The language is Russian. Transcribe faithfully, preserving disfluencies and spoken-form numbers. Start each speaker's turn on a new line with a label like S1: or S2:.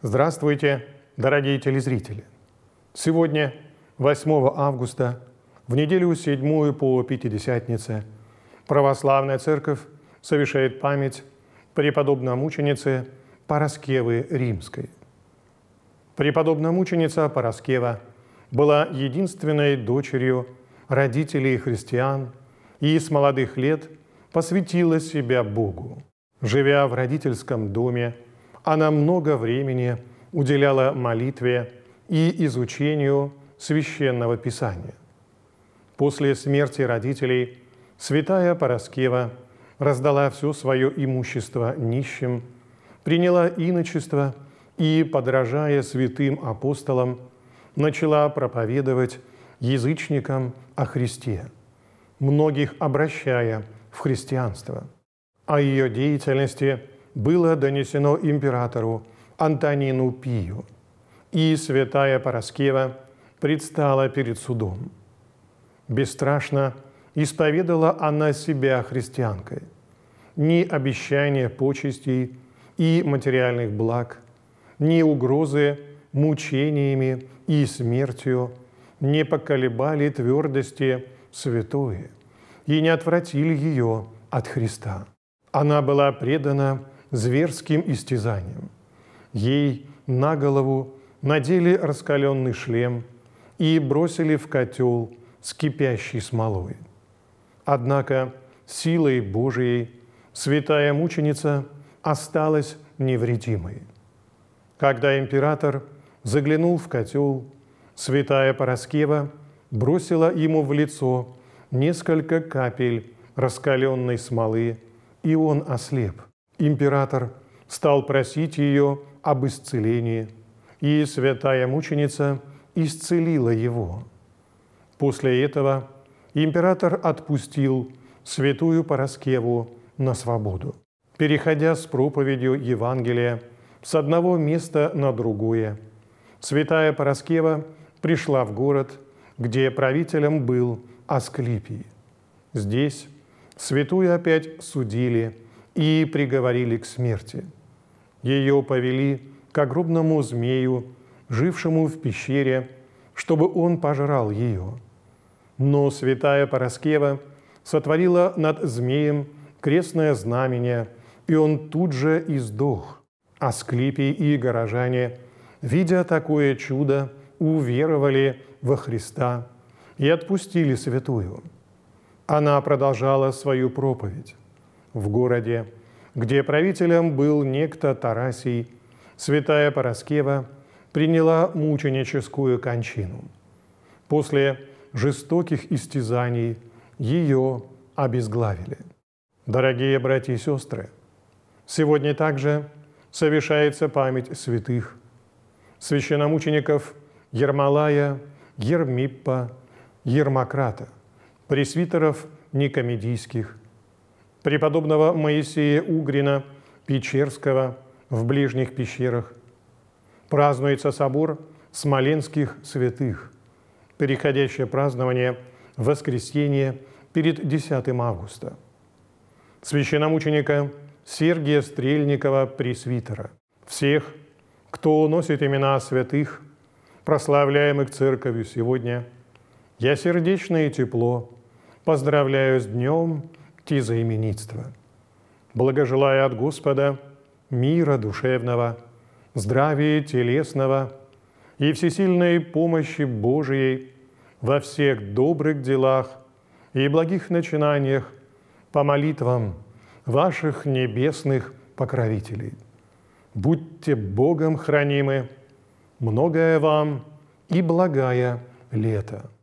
S1: Здравствуйте, дорогие телезрители! Сегодня, восьмого августа, в неделю седьмую по Пятидесятнице, Православная Церковь совершает память преподобно-мученицы Параскевы Римской. Преподобно-мученица Параскева была единственной дочерью родителей христиан и с молодых лет посвятила себя Богу. Живя в родительском доме, она много времени уделяла молитве и изучению Священного Писания. После смерти родителей святая Параскева раздала все свое имущество нищим, приняла иночество и, подражая святым апостолам, начала проповедовать язычникам о Христе, многих обращая в христианство. О ее деятельности было донесено императору Антонину Пию, и святая Параскева предстала перед судом. Бесстрашно исповедала она себя христианкой. Ни обещания почестей и материальных благ, ни угрозы мучениями и смертью не поколебали твердости святой и не отвратили ее от Христа. Она была предана зверским истязаниям. Ей на голову надели раскаленный шлем и бросили в котел с кипящей смолой. Однако силой Божией святая мученица осталась невредимой. Когда император заглянул в котел, святая Параскева бросила ему в лицо несколько капель раскаленной смолы, и он ослеп. Император стал просить ее об исцелении, и святая мученица исцелила его. После этого император отпустил святую Параскеву на свободу. Переходя с проповедью Евангелия с одного места на другое, святая Параскева пришла в город, где правителем был Асклипий. Здесь святую опять судили и приговорили к смерти. Ее повели к огромному змею, жившему в пещере, чтобы он пожрал ее. Но святая Параскева сотворила над змеем крестное знамение, и он тут же издох. Асклипий и горожане, видя такое чудо, уверовали во Христа и отпустили святую. Она продолжала свою проповедь. В городе, где правителем был некто Тарасий, святая Параскева приняла мученическую кончину. После жестоких истязаний ее обезглавили. Дорогие братья и сестры, сегодня также совершается память святых, священномучеников Ермолая, Ермиппа, Ермократа, пресвитеров никомедийских, преподобного Моисея Угрина Печерского в ближних пещерах. Празднуется собор смоленских святых, переходящее празднование в воскресенье перед десятым августа. Священномученика Сергия Стрельникова пресвитера. Всех, кто носит имена святых, прославляемых Церковью сегодня, я сердечно и тепло поздравляю с днем тезаименитства, благожелая от Господа мира душевного, здравия телесного и всесильной помощи Божией во всех добрых делах и благих начинаниях по молитвам ваших небесных покровителей. Будьте Богом хранимы, многое вам и благая лето.